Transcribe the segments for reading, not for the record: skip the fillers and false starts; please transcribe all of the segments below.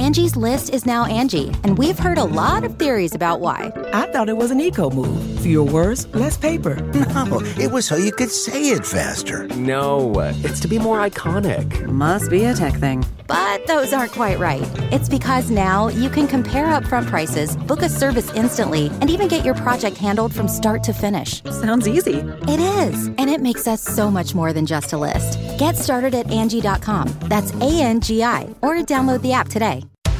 Angie's List is now Angie, and we've heard a lot of theories about why. I thought it was an eco move. Fewer words, less paper. No, it was so you could say it faster. No, it's to be more iconic. Must be a tech thing. But those aren't quite right. It's because now you can compare upfront prices, book a service instantly, and even get your project handled from start to finish. Sounds easy. It is, and it makes us so much more than just a list. Get started at Angie.com. That's ANGI, or download the app today.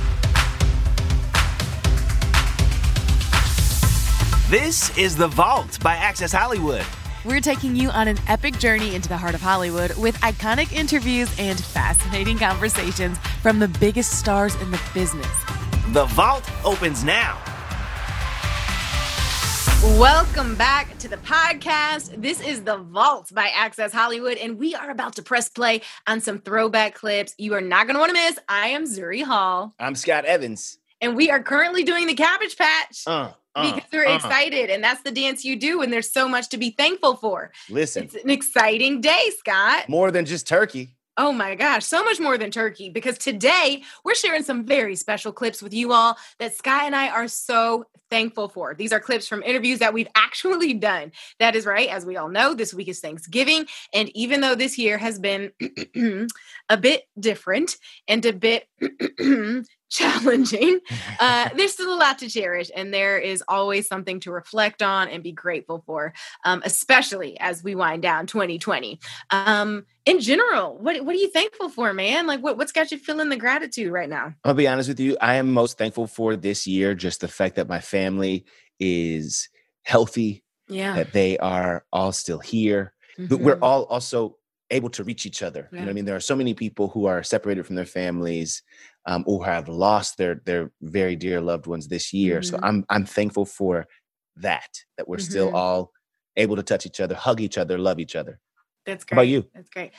This is The Vault by Access Hollywood. We're taking you on an epic journey into the heart of Hollywood with iconic interviews and fascinating conversations from the biggest stars in the business. The Vault opens now. Welcome back to the podcast. This is The Vault by Access Hollywood, and we are about to press play on some throwback clips you are not going to want to miss. I am Zuri Hall. I'm Scott Evans. And we are currently doing the Cabbage Patch. Because we're excited, and that's the dance you do, and there's so much to be thankful for. Listen. It's an exciting day, Scott. More than just turkey. Oh my gosh, so much more than turkey, because today we're sharing some very special clips with you all that Scott and I are so thankful for. These are clips from interviews that we've actually done. That is right. As we all know, this week is Thanksgiving, and even though this year has been a bit different and a bit challenging, there's still a lot to cherish, and there is always something to reflect on and be grateful for, especially as we wind down 2020. In general, what are you thankful for, man? Like, what's got you feeling the gratitude right now? I'll be honest with you. I am most thankful for this year, just the fact that my family is healthy, that they are all still here. But we're all also able to reach each other. You know what I mean? There are so many people who are separated from their families, or have lost their very dear loved ones this year. So I'm thankful for that we're still all able to touch each other, hug each other, love each other. That's great. How about you? That's great.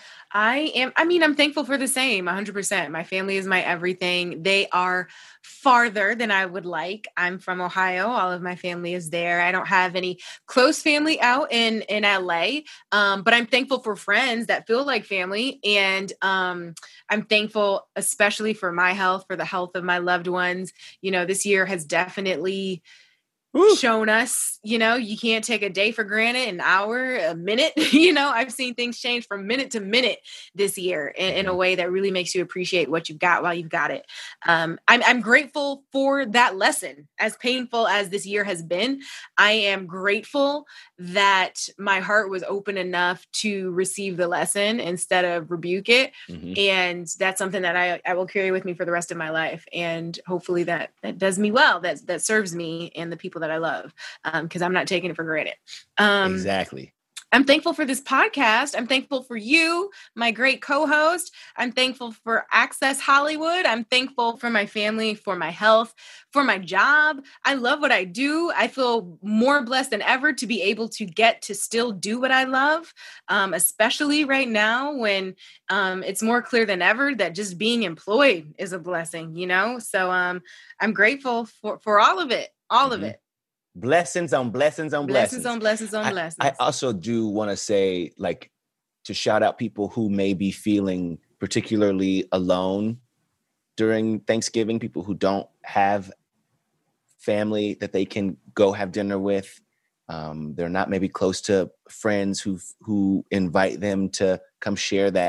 I'm thankful for the same, 100%. My family is my everything. They are farther than I would like. I'm from Ohio. All of my family is there. I don't have any close family out in LA, but I'm thankful for friends that feel like family. And I'm thankful, especially for my health, for the health of my loved ones. You know, this year has definitely shown us, you can't take a day for granted, an hour, a minute. I've seen things change from minute to minute this year in a way that really makes you appreciate what you've got while you've got it. I'm grateful for that lesson. As painful as this year has been, I am grateful that my heart was open enough to receive the lesson instead of rebuke it. And that's something that I will carry with me for the rest of my life. And hopefully that does me well, that serves me and the people that I love, because I'm not taking it for granted. Exactly. I'm thankful for this podcast. I'm thankful for you, my great co-host. I'm thankful for Access Hollywood. I'm thankful for my family, for my health, for my job. I love what I do. I feel more blessed than ever to be able to get to still do what I love, especially right now when it's more clear than ever that just being employed is a blessing, So I'm grateful for all of it, of it. Blessings on blessings on blessings. Blessings on blessings on blessings. I also do want to say, to shout out people who may be feeling particularly alone during Thanksgiving, people who don't have family that they can go have dinner with. They're not maybe close to friends who invite them to come share that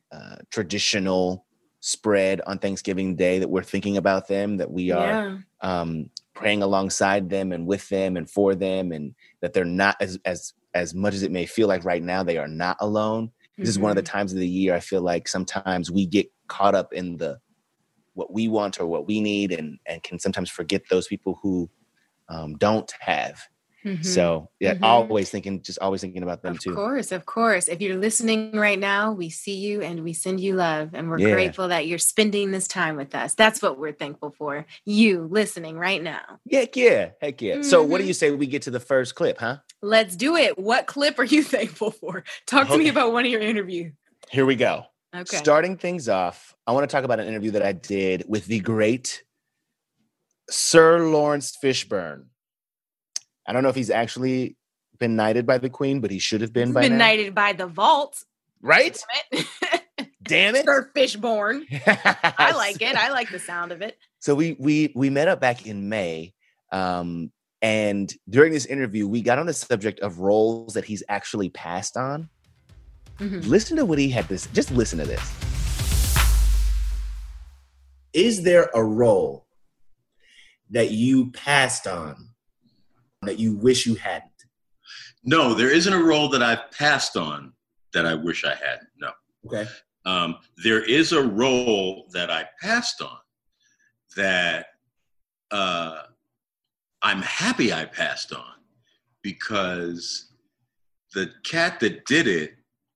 traditional spread on Thanksgiving Day, that we're thinking about them, that we are praying alongside them and with them and for them, and that they're not, as much as it may feel like right now, they are not alone. This is one of the times of the year I feel like sometimes we get caught up in what we want or what we need, and can sometimes forget those people who don't have. So always thinking about them too. Of course. If you're listening right now, we see you and we send you love, and we're grateful that you're spending this time with us. That's what we're thankful for. You listening right now. Heck yeah. So what do you say we get to the first clip, huh? Let's do it. What clip are you thankful for? Talk to me about one of your interviews. Here we go. Okay. Starting things off, I want to talk about an interview that I did with the great Sir Lawrence Fishburne. I don't know if he's actually been knighted by the Queen, but he should have been by now. Knighted by the Vault. Right? damn it. Sir Fishburne. I like it. I like the sound of it. So we met up back in May. And during this interview, we got on the subject of roles that he's actually passed on. Mm-hmm. Listen to what he had to say. Just listen to this. Is there a role that you passed on that you wish you hadn't? No, there isn't a role that I've passed on that I wish I hadn't. No. Okay. There is a role that I passed on that I'm happy I passed on, because the cat that did it,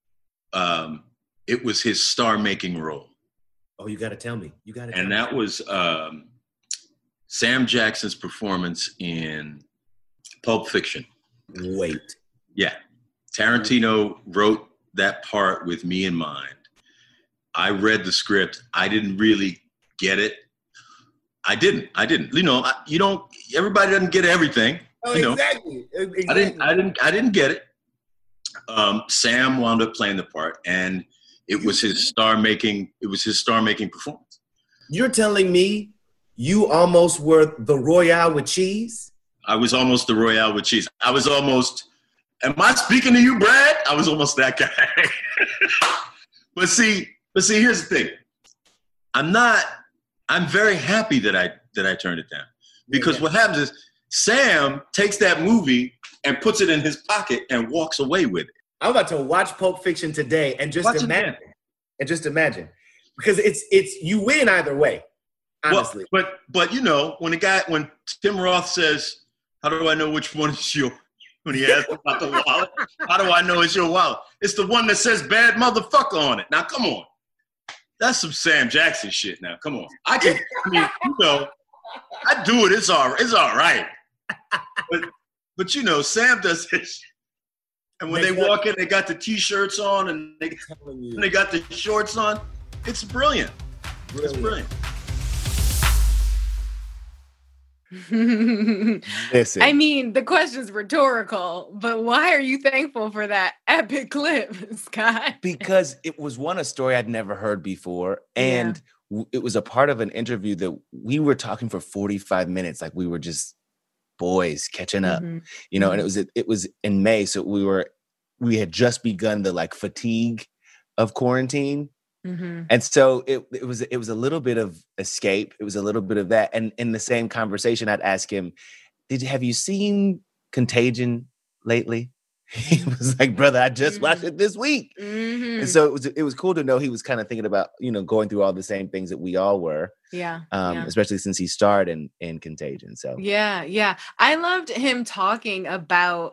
it was his star-making role. Oh, you got to tell me. And that was Sam Jackson's performance in Pulp Fiction. Wait. Yeah. Tarantino wrote that part with me in mind. I read the script. I didn't really get it. I didn't. You know, everybody doesn't get everything. Oh, you know. Exactly. I didn't get it. Sam wound up playing the part, and it was his star-making performance. You're telling me you almost were the Royale with cheese? I was almost the Royale with cheese. I was almost, am I speaking to you, Brad? I was almost that guy. But see, here's the thing. I'm very happy that I turned it down, because what happens is Sam takes that movie and puts it in his pocket and walks away with it. I'm about to watch Pulp Fiction today and just imagine, because it's you win either way, honestly. Well, but you know, when Tim Roth says, "How do I know which one is yours?" When he asks about the wallet, how do I know it's your wallet? It's the one that says "bad motherfucker" on it. Now, come on. That's some Sam Jackson shit now. Come on. I do it. It's all right. But you know, Sam does this. And when they walk in, they got the T-shirts on and they got the shorts on. It's brilliant. It's brilliant. Listen. I mean, the question's rhetorical, but why are you thankful for that epic clip, Scott? Because it was a story I'd never heard before. And it was a part of an interview that we were talking for 45 minutes. Like we were just boys catching up, you know, and it was in May. So we had just begun the like fatigue of quarantine. Mm-hmm. And so it was a little bit of escape. It was a little bit of that. And in the same conversation, I'd ask him, have you seen Contagion lately? He was like, brother, I just watched it this week. Mm-hmm. And so it was cool to know he was kind of thinking about, you know, going through all the same things that we all were. Yeah. Especially since he starred in Contagion. So yeah. I loved him talking about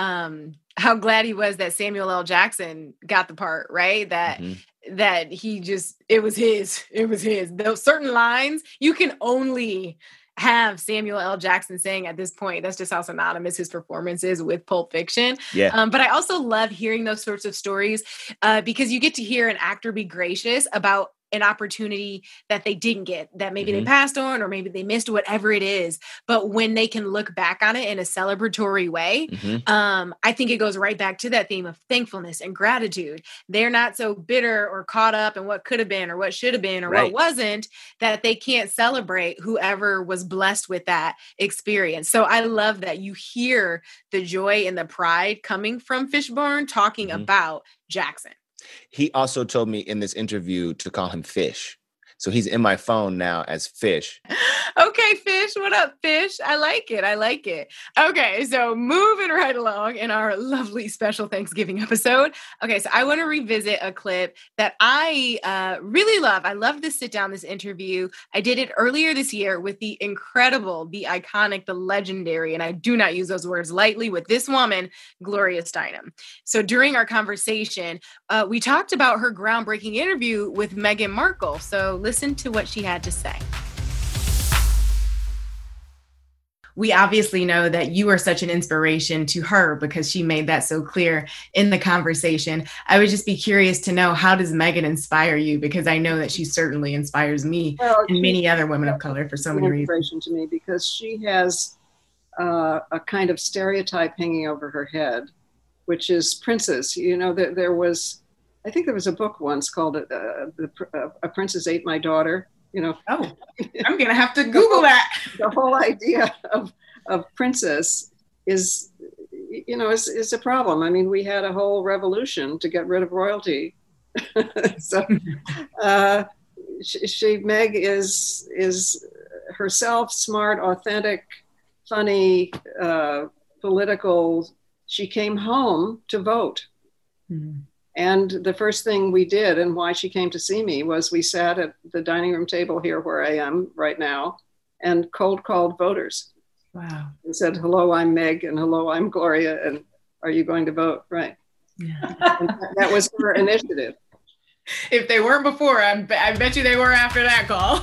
how glad he was that Samuel L. Jackson got the part, right? That he just, it was his. Those certain lines, you can only have Samuel L. Jackson saying at this point. That's just how synonymous his performance is with Pulp Fiction. Yeah. But I also love hearing those sorts of stories because you get to hear an actor be gracious about an opportunity that they didn't get, that maybe they passed on, or maybe they missed, whatever it is. But when they can look back on it in a celebratory way, I think it goes right back to that theme of thankfulness and gratitude. They're not so bitter or caught up in what could have been or what should have been or what wasn't, that they can't celebrate whoever was blessed with that experience. So I love that you hear the joy and the pride coming from Fishburne talking about Jackson. He also told me in this interview to call him Fish. So he's in my phone now as Fish. Okay, Fish. What up, Fish? I like it. Okay, so moving right along in our lovely special Thanksgiving episode. Okay, so I want to revisit a clip that I really love. I love this sit down, this interview. I did it earlier this year with the incredible, the iconic, the legendary, and I do not use those words lightly, with this woman, Gloria Steinem. So during our conversation, we talked about her groundbreaking interview with Meghan Markle. So listen to what she had to say. We obviously know that you are such an inspiration to her because she made that so clear in the conversation. I would just be curious to know, how does Meghan inspire you? Because I know that she certainly inspires me and many other women of color for so many reasons. Inspiration to me because she has a kind of stereotype hanging over her head, which is princes. You know, there was I think there was a book once called A Princess Ate My Daughter. You know. Oh, I'm gonna have to Google that. The whole idea of princess is a problem. I mean, we had a whole revolution to get rid of royalty. So Meg is herself smart, authentic, funny, political. She came home to vote. Mm-hmm. And the first thing we did, and why she came to see me, was we sat at the dining room table here where I am right now and cold called voters. Wow. And said, hello, I'm Meg, and hello, I'm Gloria, and are you going to vote? Right. Yeah. That was her initiative. If they weren't before, I bet you they were after that call.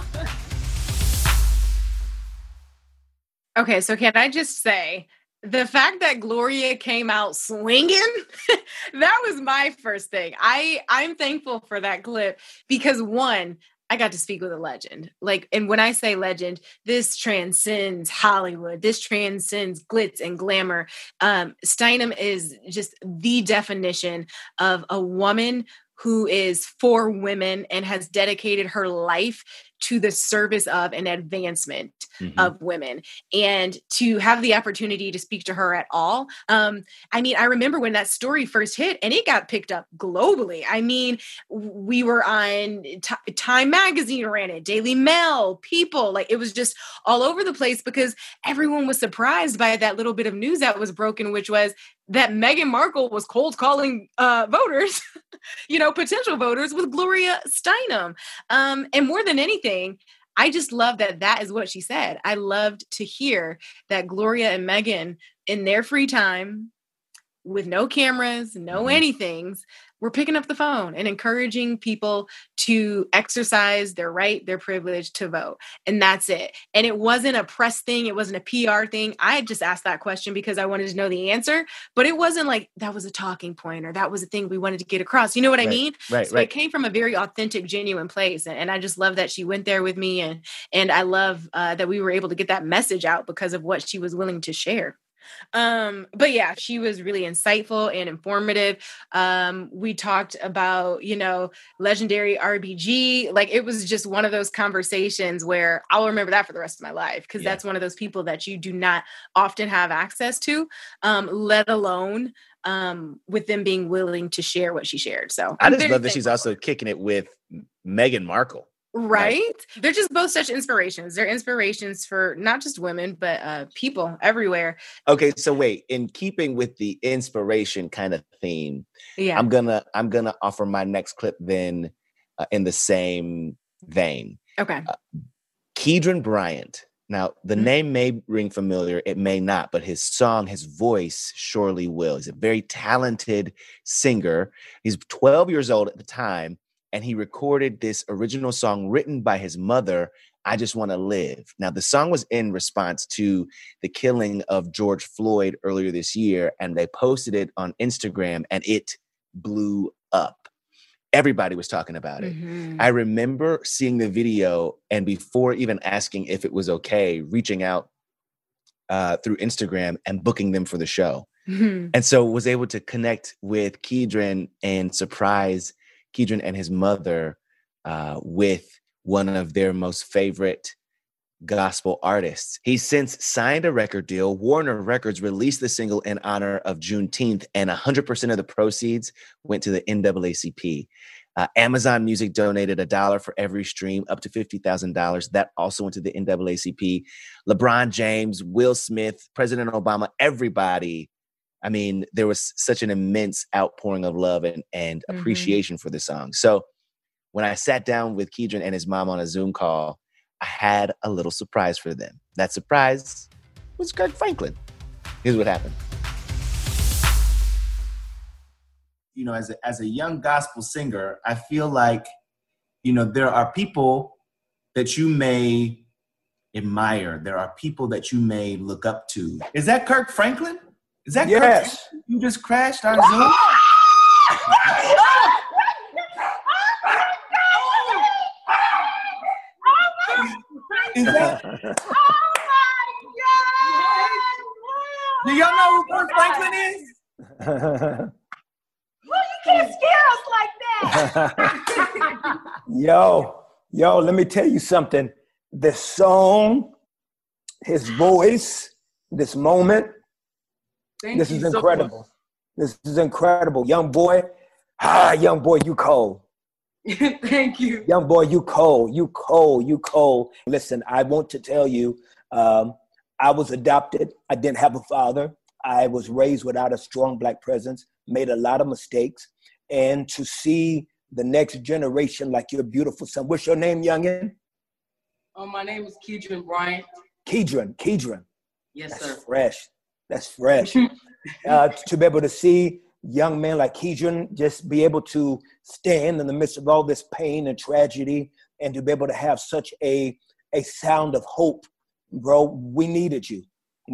Okay, so can I just say, the fact that Gloria came out swinging, that was my first thing. I'm thankful for that clip because, one, I got to speak with a legend. Like, and when I say legend, this transcends Hollywood. This transcends glitz and glamour. Steinem is just the definition of a woman who is for women and has dedicated her life to the service of and advancement of women. And to have the opportunity to speak to her at all. I mean, I remember when that story first hit and it got picked up globally. I mean, we were on Time Magazine ran it, Daily Mail, People, like it was just all over the place because everyone was surprised by that little bit of news that was broken, which was that Meghan Markle was cold calling voters, potential voters with Gloria Steinem. And more than anything, I just love that is what she said. I loved to hear that Gloria and Meghan, in their free time, with no cameras, no anythings, were picking up the phone and encouraging people to exercise their right, their privilege to vote. And that's it. And it wasn't a press thing. It wasn't a PR thing. I just asked that question because I wanted to know the answer, but it wasn't like that was a talking point or that was a thing we wanted to get across. You know what I mean? Right. So it came from a very authentic, genuine place. And I just love that she went there with me. And I love that we were able to get that message out because of what she was willing to share. But yeah, she was really insightful and informative. We talked about, legendary RBG. Like it was just one of those conversations where I'll remember that for the rest of my life. Because that's one of those people that you do not often have access to, let alone with them being willing to share what she shared. So I just love that she's also kicking it with Meghan Markle. Right. They're just both such inspirations. They're inspirations for not just women, but people everywhere. Okay. So wait, in keeping with the inspiration kind of theme, I'm gonna offer my next clip then in the same vein. Okay. Keedron Bryant. Now, the name may ring familiar. It may not, but his song, his voice surely will. He's a very talented singer. He's 12 years old at the time. And he recorded this original song written by his mother, I Just Want to Live. Now, the song was in response to the killing of George Floyd earlier this year, and they posted it on Instagram, and it blew up. Everybody was talking about it. I remember seeing the video, and before even asking if it was okay, reaching out through Instagram and booking them for the show. And so was able to connect with Keedron and surprise Keedron and his mother with one of their most favorite gospel artists. He's since signed a record deal. Warner Records released the single in honor of Juneteenth, and 100% of the proceeds went to the NAACP. Amazon Music donated $1 for every stream, up to $50,000. That also went to the NAACP. LeBron James, Will Smith, President Obama, everybody. I mean, there was such an immense outpouring of love and appreciation for the song. So when I sat down with Keedron and his mom on a Zoom call, I had a little surprise for them. That surprise was Kirk Franklin. Here's what happened. As a young gospel singer, I feel like, there are people that you may admire. There are people that you may look up to. Is that Kirk Franklin? Is that yes? Kirk? You just crashed on Zoom? Is that? Oh my God! Do y'all know who Kirk Franklin is? Well, you can't scare us like that. Yo, let me tell you something. The song, his voice, this moment, this is incredible. This is incredible. Young boy, you cold. Thank you. Young boy, you cold. Listen, I want to tell you, I was adopted. I didn't have a father. I was raised without a strong Black presence, made a lot of mistakes. And to see the next generation like your beautiful son. What's your name, youngin? My name is Keedron Bryant. Keedron. Yes, sir. That's fresh. To be able to see young men like Keedron just be able to stand in the midst of all this pain and tragedy and to be able to have such a sound of hope. Bro, we needed you.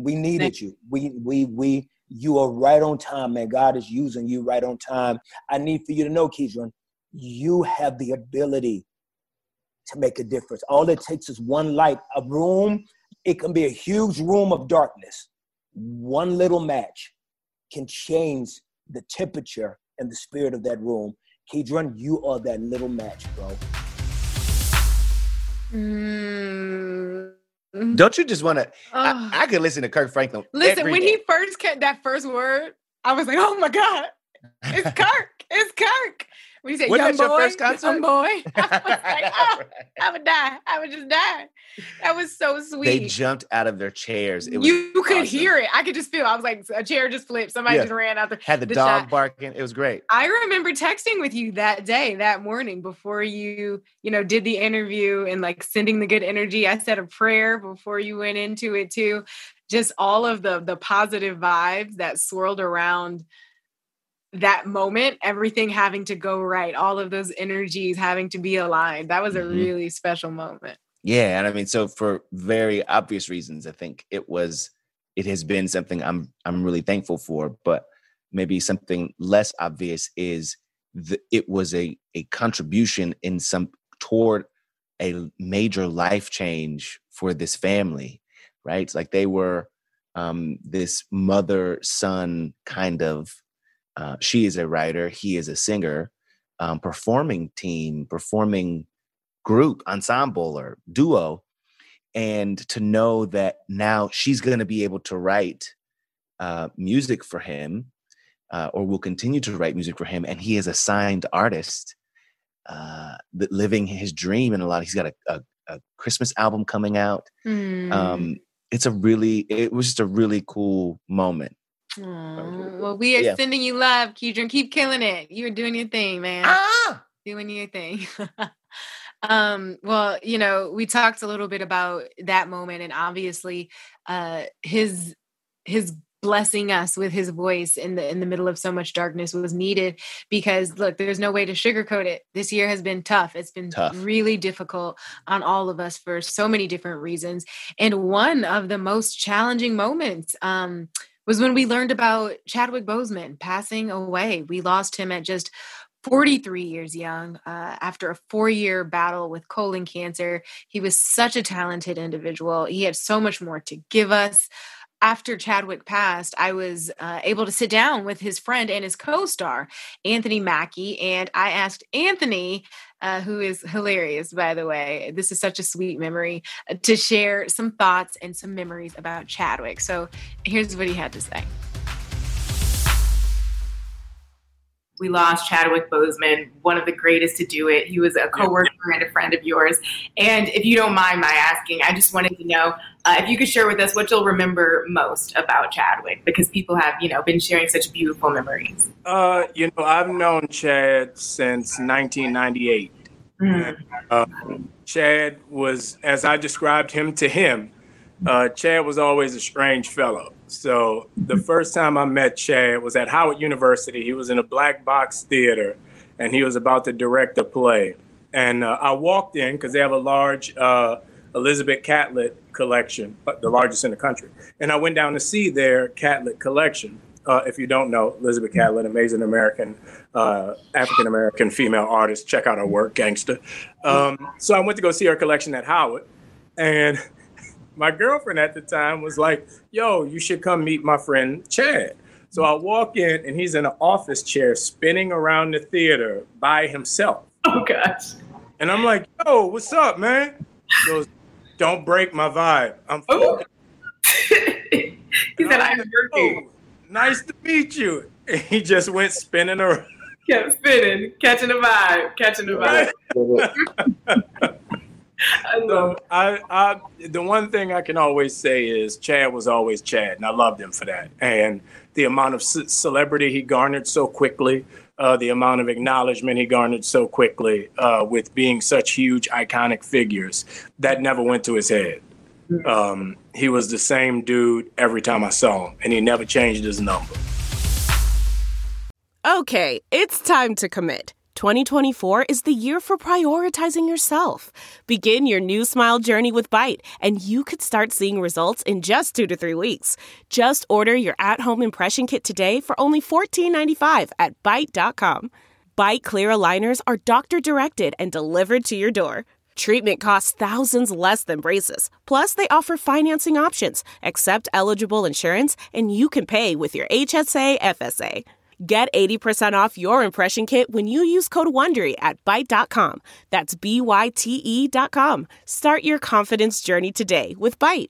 You are right on time, man. God is using you right on time. I need for you to know, Keedron, you have the ability to make a difference. All it takes is one light, a room. It can be a huge room of darkness. One little match can change the temperature and the spirit of that room. Keedron, you are that little match, bro. Don't you just want to? I could listen to Kirk Franklin. Listen, when he first kept that first word, I was like, "Oh my God, it's Kirk! It's Kirk!" When he said, "Young boy," your first concert? Young boy, I was like, "Oh, I would die! I would just die!" That was so sweet. They jumped out of their chairs. It was you could awesome. hear it. I could just feel. I was like, a chair just flipped. Somebody just ran out there. Had the dog barking. It was great. I remember texting with you that morning before you did the interview and like sending the good energy. I said a prayer before you went into it too. Just all of the positive vibes that swirled around that moment, everything having to go right, all of those energies having to be aligned. That was a really special moment. Yeah, and I mean, so for very obvious reasons, I think it has been something I'm really thankful for. But maybe something less obvious is it was a contribution toward a major life change for this family, right? It's like they were this mother-son kind of. She is a writer, he is a singer, performing team, performing group, ensemble, or duo. And to know that now she's going to be able to write music for him, or will continue to write music for him. And he is a signed artist, living his dream. And he's got a Christmas album coming out. It was just a really cool moment. Well, we are sending you love, Keedron. Keep killing it. You're doing your thing, man. Doing your thing. Well, we talked a little bit about that moment, and obviously his blessing us with his voice in the middle of so much darkness was needed, because look, there's no way to sugarcoat it. This year has been tough. It's been really difficult on all of us for so many different reasons. And one of the most challenging moments was when we learned about Chadwick Boseman passing away. We lost him at just 43 years young after a 4-year battle with colon cancer. He was such a talented individual. He had so much more to give us. After Chadwick passed, I was able to sit down with his friend and his co-star, Anthony Mackie, and I asked Anthony, who is hilarious, by the way, this is such a sweet memory, to share some thoughts and some memories about Chadwick. So here's what he had to say. We lost Chadwick Boseman, one of the greatest to do it. He was a coworker and a friend of yours. And if you don't mind my asking, I just wanted to know if you could share with us what you'll remember most about Chadwick, because people have, been sharing such beautiful memories. I've known Chad since 1998. Chad was, as I described him to him, Chad was always a strange fellow. So the first time I met Chad was at Howard University. He was in a black box theater, and he was about to direct a play. And I walked in because they have a large Elizabeth Catlett collection, the largest in the country. And I went down to see their Catlett collection. If you don't know, Elizabeth Catlett, amazing African-American female artist. Check out her work, gangster. So I went to go see her collection at Howard. And my girlfriend at the time was like, yo, you should come meet my friend Chad. So I walk in and he's in an office chair spinning around the theater by himself. Oh, gosh. And I'm like, yo, what's up, man? He goes, don't break my vibe. I'm focused. He said, I'm working. Nice to meet you. And he just went spinning around. Kept spinning, catching the vibe. So the one thing I can always say is Chad was always Chad, and I loved him for that. And the amount of celebrity he garnered so quickly, the amount of acknowledgement he garnered so quickly with being such huge, iconic figures, that never went to his head. He was the same dude every time I saw him, and he never changed his number. Okay, it's time to commit. 2024 is the year for prioritizing yourself. Begin your new smile journey with Byte, and you could start seeing results in just 2 to 3 weeks. Just order your at-home impression kit today for only $14.95 at Byte.com. Byte Clear aligners are doctor-directed and delivered to your door. Treatment costs thousands less than braces. Plus, they offer financing options, accept eligible insurance, and you can pay with your HSA FSA. Get 80% off your impression kit when you use code WONDERY at Byte.com. That's BYTE.com. Start your confidence journey today with Byte.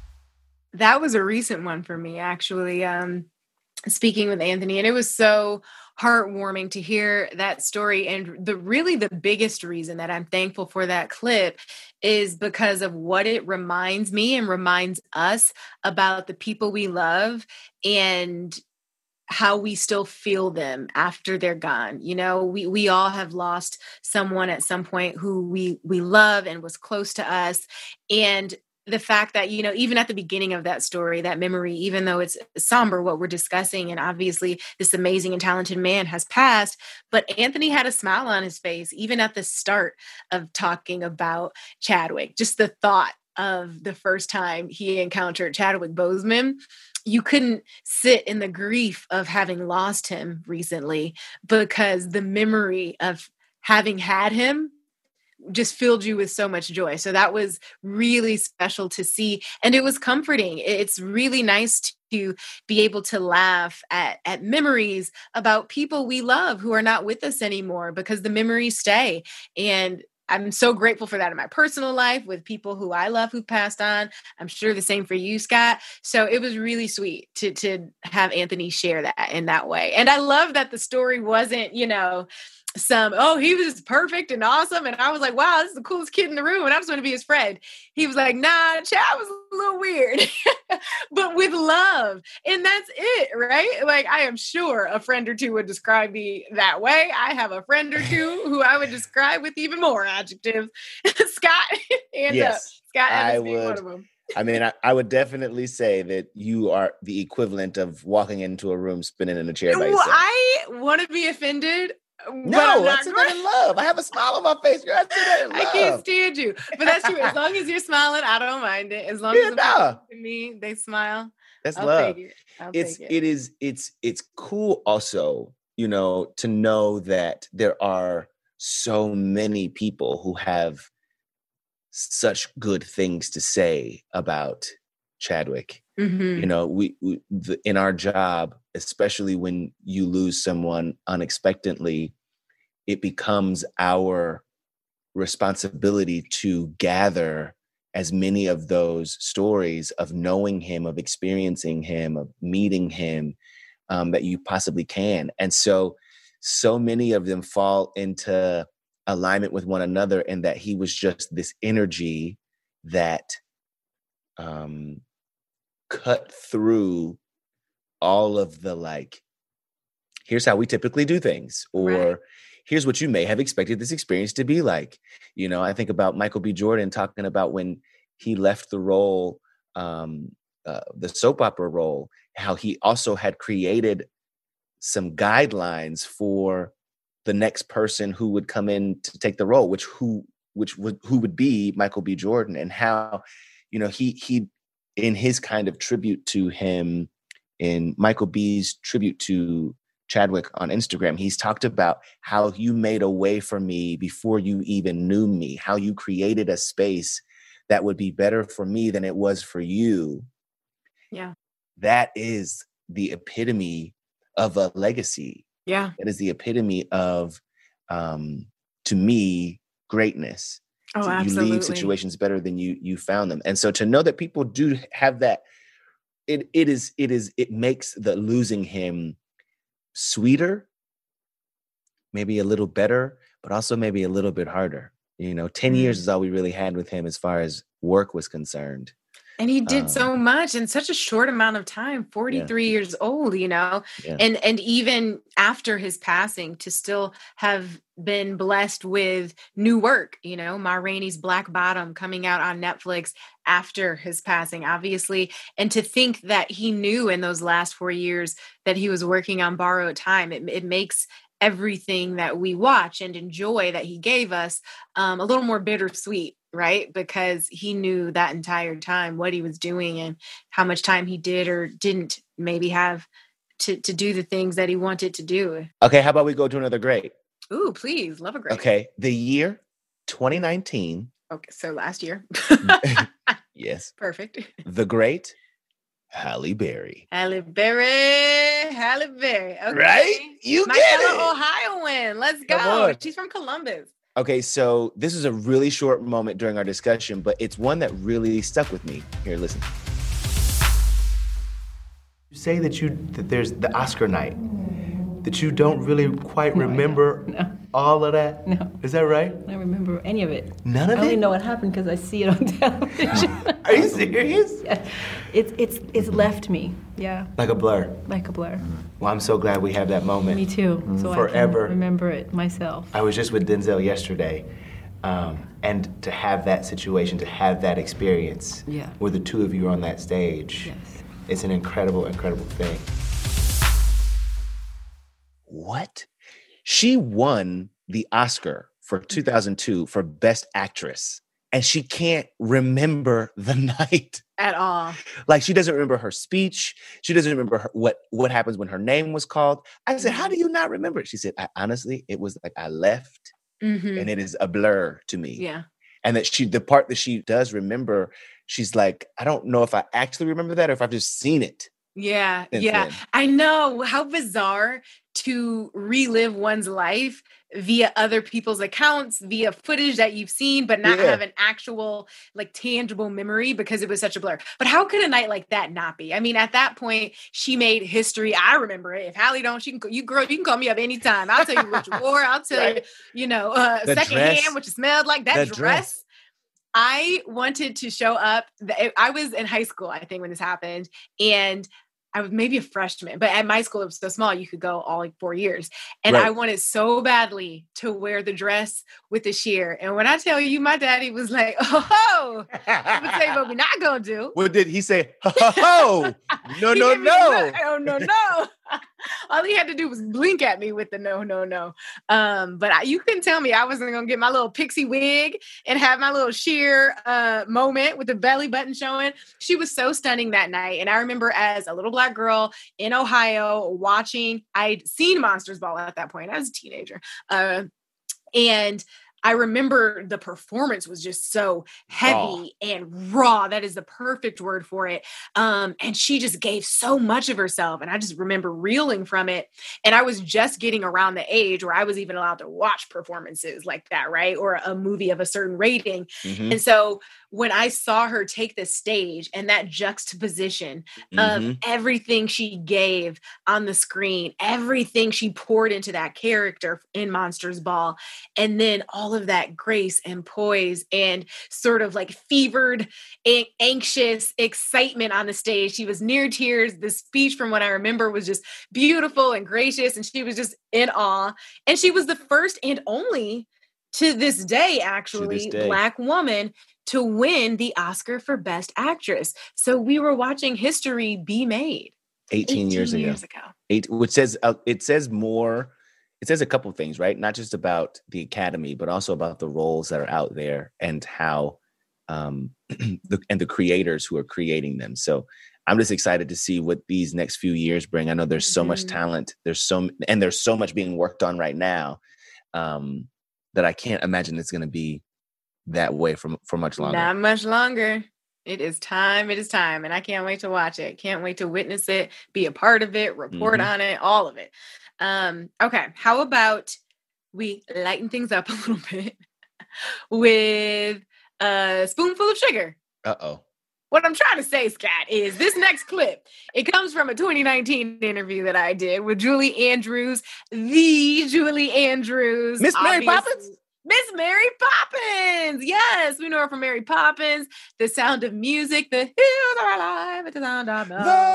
That was a recent one for me, actually, speaking with Anthony. And it was so heartwarming to hear that story. And the biggest reason that I'm thankful for that clip is because of what it reminds me and reminds us about the people we love and how we still feel them after they're gone. You know, we all have lost someone at some point who we love and was close to us. And the fact that, you know, even at the beginning of that story, that memory, even though it's somber what we're discussing, and obviously this amazing and talented man has passed, but Anthony had a smile on his face, even at the start of talking about Chadwick. Just the thought of the first time he encountered Chadwick Boseman, you couldn't sit in the grief of having lost him recently because the memory of having had him just filled you with so much joy. So that was really special to see. And it was comforting. It's really nice to be able to laugh at memories about people we love who are not with us anymore, because the memories stay. And I'm so grateful for that in my personal life with people who I love who've passed on. I'm sure the same for you, Scott. So it was really sweet to have Anthony share that in that way. And I love that the story wasn't, you know, he was perfect and awesome. And I was like, wow, this is the coolest kid in the room. And I just want to be his friend. He was like, nah, Chad was a little weird, but with love. And that's it, right? Like, I am sure a friend or two would describe me that way. I have a friend or two who I would describe with even more adjectives. Scott and yes, Scott Evans I being would. one of them. I mean, I would definitely say that you are the equivalent of walking into a room spinning in a chair by yourself. I want to be offended. No, I said that in love. I have a smile on my face. I said that in love. I can't stand you. But that's true. As long as you're smiling, I don't mind it. As long as to me, they smile. That's I'll love. Take it. It's cool also, you know, to know that there are so many people who have such good things to say about Chadwick. Mm-hmm. You know, in our job, especially when you lose someone unexpectedly, it becomes our responsibility to gather as many of those stories of knowing him, of experiencing him, of meeting him, that you possibly can. And so many of them fall into alignment with one another, and that he was just this energy that cut through all of the, like, here's how we typically do things, or right, here's what you may have expected this experience to be like. You know, I think about Michael B. Jordan talking about when he left the role, the soap opera role, how he also had created some guidelines for the next person who would come in to take the role, who would be Michael B. Jordan, and how, you know, he in his kind of tribute to him, in Michael B's tribute to Chadwick on Instagram, he's talked about how you made a way for me before you even knew me, how you created a space that would be better for me than it was for you. Yeah. That is the epitome of a legacy. Yeah. It is the epitome of, to me, greatness. Oh, You absolutely. leave situations better than you found them. And so to know that people do have that, it makes the losing him sweeter, maybe a little better, but also maybe a little bit harder. 10 years is all we really had with him as far as work was concerned. And he did so much in such a short amount of time, 43 years old, Yeah. and even after his passing to still have been blessed with new work, Ma Rainey's Black Bottom coming out on Netflix after his passing, obviously. And to think that he knew in those last 4 years that he was working on borrowed time, it makes everything that we watch and enjoy that he gave us a little more bittersweet, right? Because he knew that entire time what he was doing and how much time he did or didn't maybe have to do the things that he wanted to do. Okay, how about we go to another great? Ooh, please. Love a great. Okay, the year 2019. Okay, so last year. Yes. Perfect. The great Halle Berry. Halle Berry. Okay. Right? You My get fellow it. Ohioan. Let's Come go. on. She's from Columbus. Okay, so this is a really short moment during our discussion, but it's one that really stuck with me. Here, listen. You say that there's the Oscar night, that you don't really quite remember all of that? No. Is that right? I don't remember any of it. None of I only it? know what happened because I see it on television. Are you serious? Yeah. It's left me. Yeah. Like a blur. Like a blur. Well, I'm so glad we have that moment. Me too. So Forever. I can remember it myself. I was just with Denzel yesterday, and to have that situation, to have that experience, Yeah. where the two of you are on that stage, it's an incredible, incredible thing. What? She won the Oscar for 2002 for Best Actress, and she can't remember the night. At all. Like, she doesn't remember her speech. She doesn't remember what happens when her name was called. I said, how do you not remember it? She said, honestly, it was like I left, and it is a blur to me. Yeah. And that the part that she does remember, she's like, I don't know if I actually remember that or if I've just seen it. Yeah. since Yeah. then. I know. How bizarre to relive one's life via other people's accounts, via footage that you've seen, but not Yeah. have an actual, like, tangible memory because it was such a blur. But how could a night like that not be? I mean, at that point, she made history. I remember it. If Hallie don't, you can call me up anytime. I'll tell you what you wore. I'll tell you, The secondhand, dress. what you smelled like. That The dress. dress. I wanted to show up. I was in high school, I think, when this happened. And I was maybe a freshman, but at my school, it was so small, you could go all like 4 years. And Right. I wanted so badly to wear the dress with the sheer. And when I tell you, my daddy was like, oh, I'm going to tell you what we're not going to do. What did he say? Oh, no, He no, gave me the no. look. Oh, no. All he had to do was blink at me with the no. But you couldn't tell me I wasn't going to get my little pixie wig and have my little sheer moment with the belly button showing. She was so stunning that night. And I remember as a little Black girl in Ohio watching, I'd seen Monsters Ball at that point. I was a teenager. And I remember the performance was just so heavy and raw. That is the perfect word for it. And she just gave so much of herself. And I just remember reeling from it. And I was just getting around the age where I was even allowed to watch performances like that, right? Or a movie of a certain rating. Mhm. And so when I saw her take the stage and that juxtaposition of everything she gave on the screen, everything she poured into that character in Monsters Ball, and then all of that grace and poise and sort of like fevered, anxious excitement on the stage. She was near tears. The speech, from what I remember, was just beautiful and gracious, and she was just in awe. And she was the first and only, to this day, actually, Black woman to win the Oscar for Best Actress. So we were watching history be made. 18 years ago. Which says it says more. It says a couple of things, right? Not just about the Academy, but also about the roles that are out there and how the creators who are creating them. So I'm just excited to see what these next few years bring. I know there's so much talent. There's so much being worked on right now that I can't imagine it's going to be that way for much longer. Not much longer. It is time. It is time. And I can't wait to watch it. Can't wait to witness it, be a part of it, report on it, all of it. Okay. How about we lighten things up a little bit with a spoonful of sugar? Uh-oh. What I'm trying to say, Scott, is this next clip, it comes from a 2019 interview that I did with Julie Andrews, the Julie Andrews. Miss Mary Poppins? Miss Mary Poppins. Yes, we know her from Mary Poppins, The Sound of Music, The Hills Are Alive at the Sound of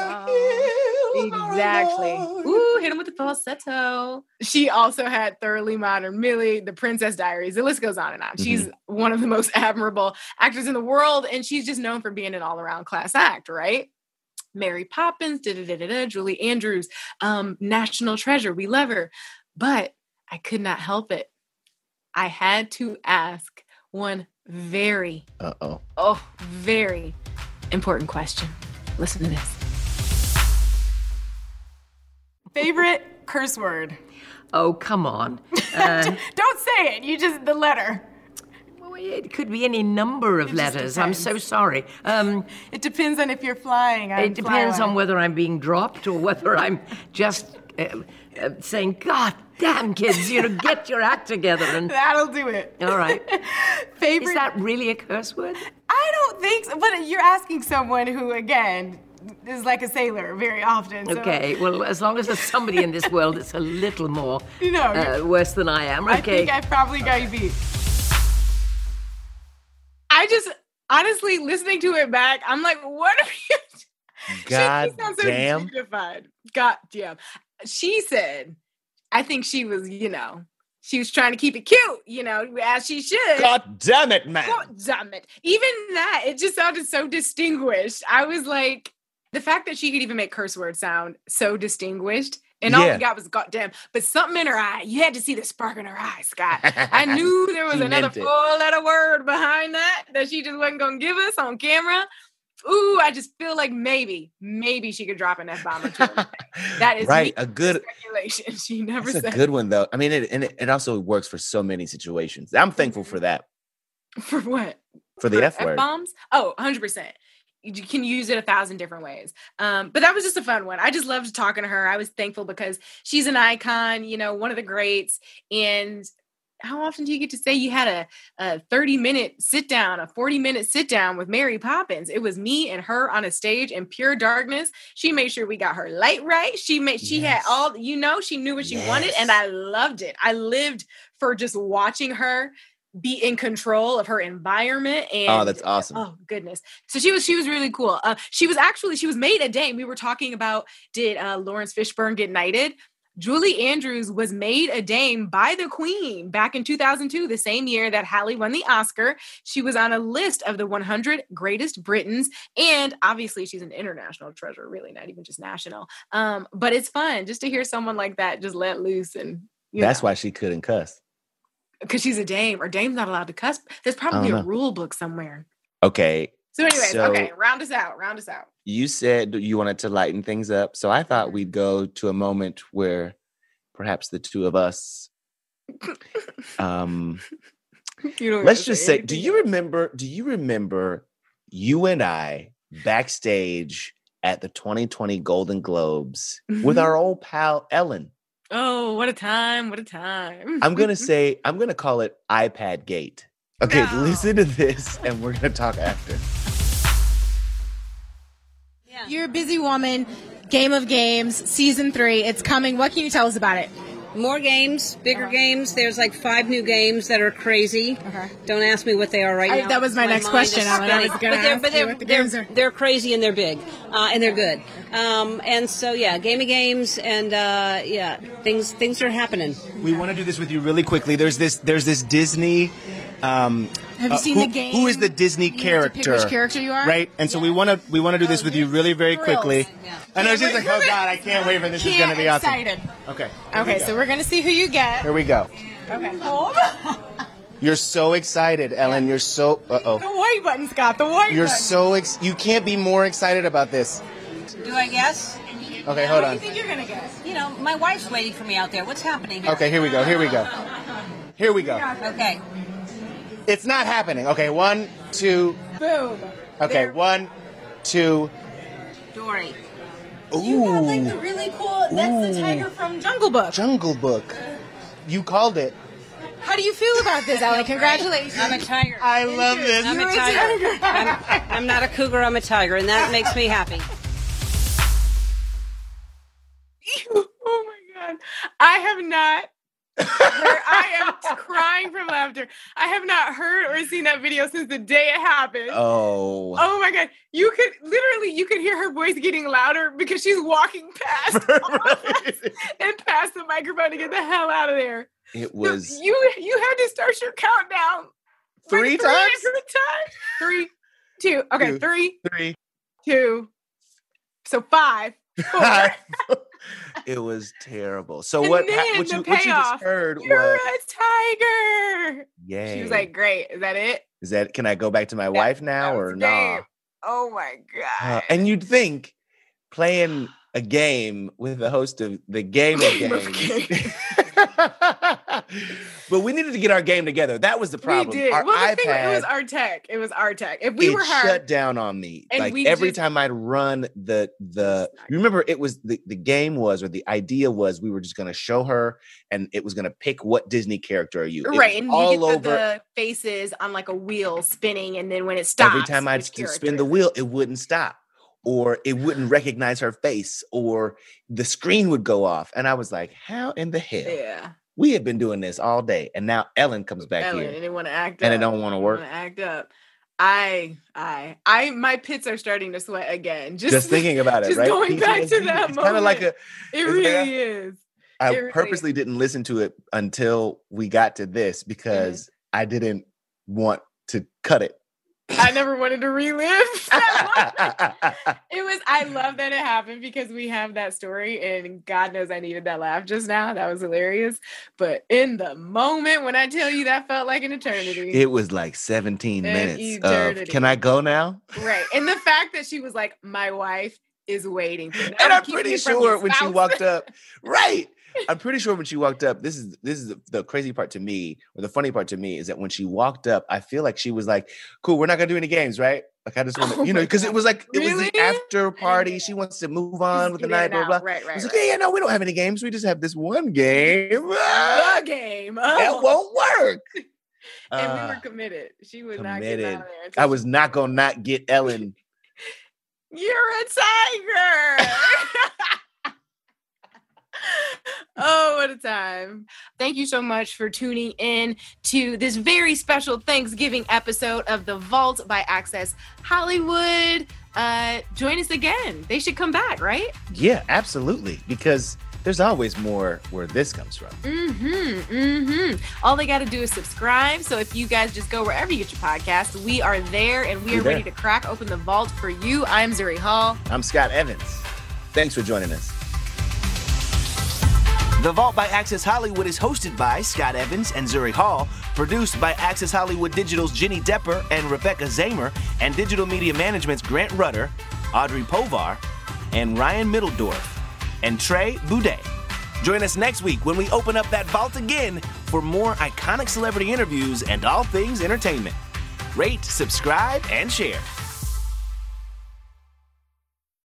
Exactly. Ooh, hit him with the falsetto. She also had Thoroughly Modern Millie, The Princess Diaries. The list goes on and on. She's one of the most admirable actors in the world, and she's just known for being an all-around class act, right? Mary Poppins, Julie Andrews, national treasure. We love her. But I could not help it. I had to ask one very important question. Listen to this. Favorite curse word? Oh, come on. Don't say it. You just, the letter. Well, it could be any number of letters. I'm so sorry. It depends on if you're flying. It depends on whether I'm being dropped or whether I'm just saying, God damn, kids, get your act together. And that'll do it. All right. Favorite? Is that really a curse word? I don't think so. But you're asking someone who, again, is like a sailor very often. So. Okay, well, as long as there's somebody in this world that's a little more worse than I am. Okay. I think I probably got you beat. I just, honestly, listening to it back, I'm like, what are you... God she sounds so damn. dignified. God damn. She said, I think she was, she was trying to keep it cute, as she should. God damn it, man. God damn it. Even that, it just sounded so distinguished. I was like, the fact that she could even make curse words sound so distinguished, and all we got was goddamn, but something in her eye, you had to see the spark in her eye, Scott. I knew there was another 4-letter word behind that she just wasn't going to give us on camera. Ooh, I just feel like maybe she could drop an F-bomb or two. That is right. A good speculation. She never said. That's a good one, though. I mean, it also works for so many situations. I'm thankful for that. For what? For the F word. F-bombs? Oh, 100%. You can use it 1,000 different ways. But that was just a fun one. I just loved talking to her. I was thankful because she's an icon, one of the greats. And how often do you get to say you had a 30-minute sit down, a 40-minute sit down with Mary Poppins? It was me and her on a stage in pure darkness. She made sure we got her light right. She had all, she knew what she wanted, and I loved it. I lived for just watching her be in control of her environment. And that's awesome. Oh goodness. So she was really cool. She was made a dame. We were talking about, did Lawrence Fishburne get knighted? Julie Andrews was made a dame by the Queen back in 2002, the same year that Halle won the Oscar. She was on a list of the 100 greatest Britons, and obviously she's an international treasure, really, not even just national. But it's fun just to hear someone like that just let loose. And that's why she couldn't cuss. Because she's a dame, or dame's not allowed to cuss. There's probably a rule book somewhere. Okay. So anyways, round us out. You said you wanted to lighten things up. So I thought we'd go to a moment where perhaps the two of us, let's just say, do you remember you and I backstage at the 2020 Golden Globes with our old pal, Ellen? Oh, what a time. I'm going to call it iPad Gate. Okay, listen to this and we're going to talk after. Yeah. You're a busy woman. Game of Games, season 3. It's coming. What can you tell us about it? More games, bigger games. There's like 5 new games that are crazy. Don't ask me what they are now. That was my next question. They're crazy and they're big and they're good. And so Game of Games and things are happening. We want to do this with you really quickly. There's this Disney. Have you seen the game? Who is the Disney character? To pick which character you are, right? And so we want to do this with you really, very quickly. Yeah. And I was just like, oh God, I can't wait for this. Is going to be awesome. Excited. Okay, so we're gonna see who you get. Here we go. Okay. You're so excited, Ellen. You're so. The white button, Scott. The white. You're button. so. You can't be more excited about this. Do I guess? Okay, hold on. What do you think you're gonna guess? My wife's waiting for me out there. What's happening here? Okay, here we go. Okay. It's not happening. Okay, 1, 2. Boom. Okay, 1, 2. Dory. Ooh. You have like the really cool. That's the tiger from Jungle Book. Jungle Book. You called it. How do you feel about this, Allie? Congratulations. I'm a tiger. I love this. I'm a tiger. I'm not a cougar, I'm a tiger, and that makes me happy. Oh my God. I have not I am crying from laughter. I have not heard or seen that video since the day it happened. Oh. Oh my God. You could hear her voice getting louder because she's walking past and past the microphone to get the hell out of there. It was. You had to start your countdown. 3 times? 3, 2. Okay, 3, 3, 2. So 5, 4. It was terrible. So And what then you the just payoff, heard You're was, a tiger. yay. She was like, great. Is that it? Is that, can I go back to my wife now or Game. nah? Oh my God. And you'd think playing a game with the host of the Game of Games. But we needed to get our game together. That was the problem. We did. Our Well, the iPad, thing, it was our tech. It was our tech. If we it were her, shut down on me. and Like we every just- time I'd run the you remember it was the game was, or the idea was, we were just going to show her and it was going to pick what Disney character are you. It right, was and all you get over. the faces on like a wheel spinning, and then when it stops, Every time I'd which character spin the wheel, it wouldn't stop, or it wouldn't recognize her face, or the screen would go off. And I was like, how in the hell? Yeah. We have been doing this all day, and now Ellen comes back Ellen, here, and they want to act and up. it don't want to work. Wanna act up. My pits are starting to sweat again. Just thinking about it, just right? going back to that It's moment. kind of like It really is. I It really purposely didn't listen to it until we got to this because I didn't want to cut it. I never wanted to relive that moment. I love that it happened because we have that story, and God knows I needed that laugh just now. That was hilarious. But in the moment, when I tell you that felt like an eternity. It was like 17 An minutes eternity. of, can I go now? Right. And the fact that she was like, my wife is waiting for me. And I'm pretty sure when she walked up, right. I'm pretty sure when she walked up, this is the crazy part to me, or the funny part to me, is that when she walked up, I feel like she was like, cool, we're not gonna do any games, right? Like, I just want to, because it was like, it was the after party. She wants to move on with the night, blah, blah. Right, I was like, yeah, no, we don't have any games. We just have this one game. The game. That won't work. And we were committed. She was not getting out of there. I was not gonna not get Ellen. You're a tiger. Oh, what a time. Thank you so much for tuning in to this very special Thanksgiving episode of The Vault by Access Hollywood. Join us again. They should come back, right? Yeah, absolutely. Because there's always more where this comes from. All they got to do is subscribe. So if you guys just go wherever you get your podcasts, we are there, and we are ready to crack open the vault for you. I'm Zuri Hall. I'm Scott Evans. Thanks for joining us. The Vault by Access Hollywood is hosted by Scott Evans and Zuri Hall, produced by Access Hollywood Digital's Jenny Depper and Rebecca Zamer, and Digital Media Management's Grant Rudder, Audrey Povar, and Ryan Middledorf, and Trey Boudet. Join us next week when we open up that vault again for more iconic celebrity interviews and all things entertainment. Rate, subscribe, and share.